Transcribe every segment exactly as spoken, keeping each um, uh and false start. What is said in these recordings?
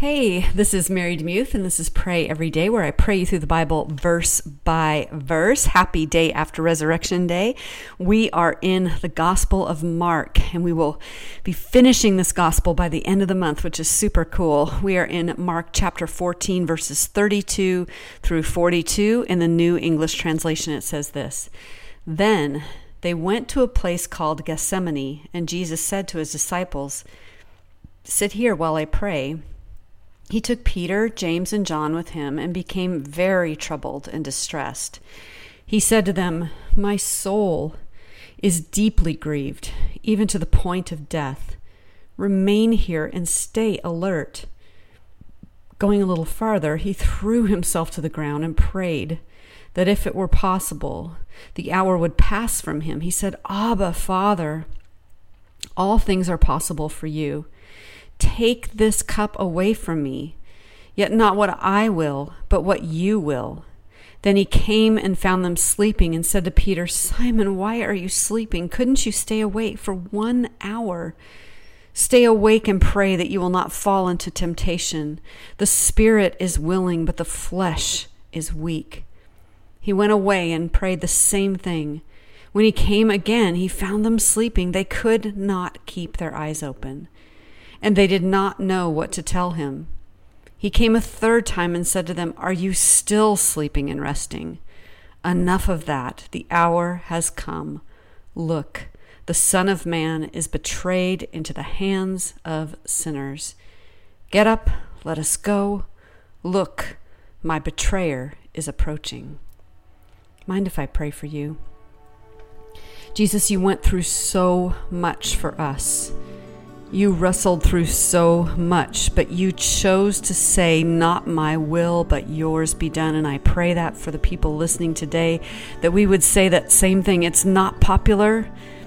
Hey, this is Mary Demuth, and this is Pray Every Day, where I pray you through the Bible verse by verse. Happy day after Resurrection Day. We are in the Gospel of Mark, and we will be finishing this Gospel by the end of the month, which is super cool. We are in Mark chapter fourteen, verses thirty-two through forty-two. In the New English Translation, it says this: Then they went to a place called Gethsemane, and Jesus said to his disciples, "Sit here while I pray." He took Peter, James, and John with him and became very troubled and distressed. He said to them, "My soul is deeply grieved, even to the point of death. Remain here and stay alert." Going a little farther, he threw himself to the ground and prayed that if it were possible, the hour would pass from him. He said, "Abba, Father, all things are possible for you. Take this cup away from me, yet not what I will, but what you will." Then he came and found them sleeping and said to Peter, "Simon, why are you sleeping? Couldn't you stay awake for one hour? Stay awake and pray that you will not fall into temptation. The spirit is willing, but the flesh is weak." He went away and prayed the same thing. When he came again, he found them sleeping. They could not keep their eyes open, and they did not know what to tell him. He came a third time and said to them, "Are you still sleeping and resting? Enough of that. The hour has come. Look, the Son of Man is betrayed into the hands of sinners. Get up, let us go. Look, my betrayer is approaching." Mind if I pray for you? Jesus, you went through so much for us. You wrestled through so much, but you chose to say, "Not my will, but yours be done." And I pray that for the people listening today, that we would say that same thing. It's not popular,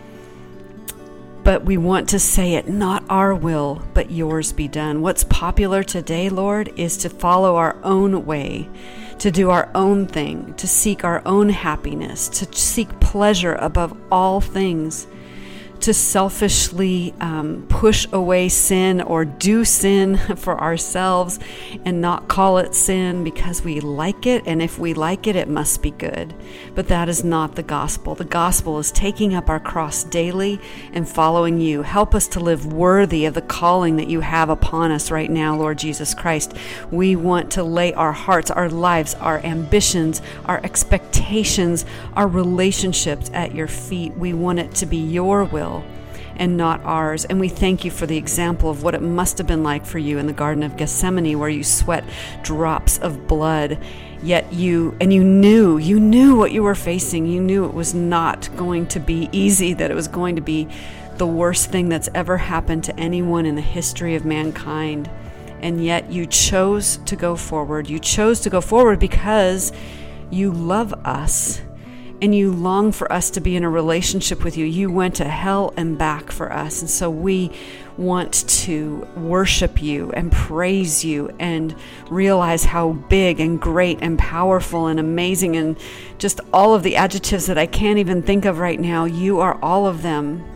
but we want to say it, "Not our will, but yours be done." What's popular today, Lord, is to follow our own way, to do our own thing, to seek our own happiness, to seek pleasure above all things, to selfishly um, push away sin or do sin for ourselves and not call it sin because we like it, and if we like it, it must be good. But that is not the gospel. The gospel is taking up our cross daily and following you. Help us to live worthy of the calling that you have upon us right now, Lord Jesus Christ. We want to lay our hearts, our lives, our ambitions, our expectations, our relationships at your feet. We want it to be your will and not ours. And we thank you for the example of what it must have been like for you in the Garden of Gethsemane, where you sweat drops of blood, yet you, and you knew, you knew what you were facing. You knew it was not going to be easy, that it was going to be the worst thing that's ever happened to anyone in the history of mankind. And yet you chose to go forward. You chose to go forward because you love us. And you long for us to be in a relationship with you. You went to hell and back for us. And so we want to worship you and praise you and realize how big and great and powerful and amazing and just all of the adjectives that I can't even think of right now. You are all of them.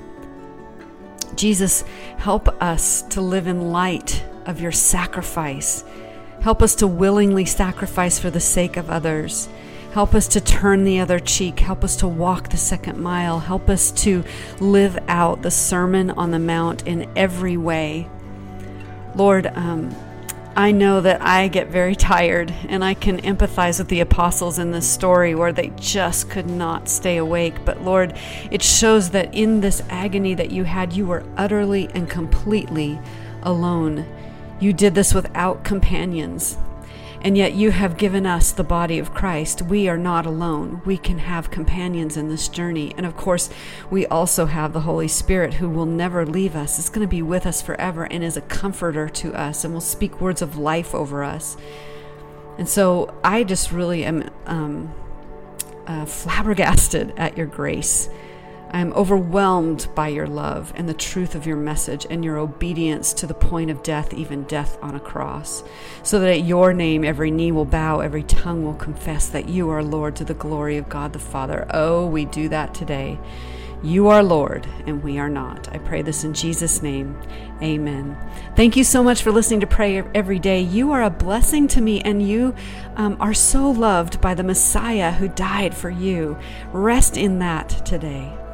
Jesus, help us to live in light of your sacrifice. Help us to willingly sacrifice for the sake of others. Help us to turn the other cheek. Help us to walk the second mile. Help us to live out the Sermon on the Mount in every way. Lord, um, I know that I get very tired, and I can empathize with the apostles in this story where they just could not stay awake. But Lord, it shows that in this agony that you had, you were utterly and completely alone. You did this without companions. And yet you have given us the body of Christ. We are not alone. We can have companions in this journey. And of course, we also have the Holy Spirit, who will never leave us. It's going to be with us forever and is a comforter to us and will speak words of life over us. And so I just really am um, uh, flabbergasted at your grace. I am overwhelmed by your love and the truth of your message and your obedience to the point of death, even death on a cross, so that at your name every knee will bow, every tongue will confess that you are Lord, to the glory of God the Father. Oh, we do that today. You are Lord, and we are not. I pray this in Jesus' name. Amen. Thank you so much for listening to Pray Every Day. You are a blessing to me, and you um, are so loved by the Messiah who died for you. Rest in that today.